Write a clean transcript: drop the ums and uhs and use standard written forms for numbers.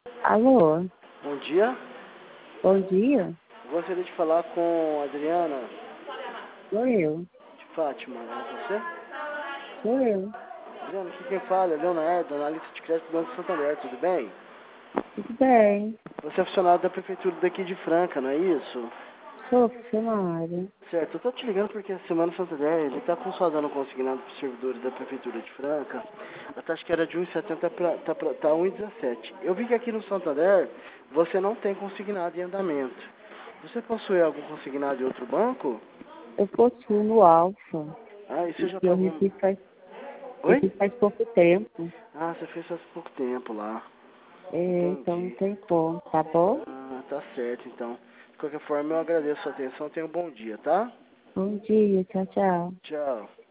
Alô, Bom dia. bom dia. Gostaria de falar com a Adriana Sou eu, de Fátima. É você? sou eu. Adriana, aqui quem fala é Leonardo, analista de crédito do Banco Santander, tudo bem? Tudo bem? Você é funcionário da prefeitura daqui de Franca, não é isso? Sou funcionária. Certo, eu tô te ligando porque a Semana Santander, ele tá com sua dano consignado para os servidores da prefeitura de Franca. A taxa que era de 1,70 tá 1,17. Eu vi que aqui no Santander você não tem consignado em andamento. Você possui algum consignado em outro banco? Eu possuo no Alfa. Ah, e você E já que eu pagou? eu Oi? fiz faz pouco tempo. Ah, você fez faz pouco tempo lá. Então não Entendi. tem como, tá bom? Ah, tá certo então. De qualquer forma, eu agradeço a sua atenção. Tenha um bom dia, tá? Bom dia, tchau, tchau. Tchau.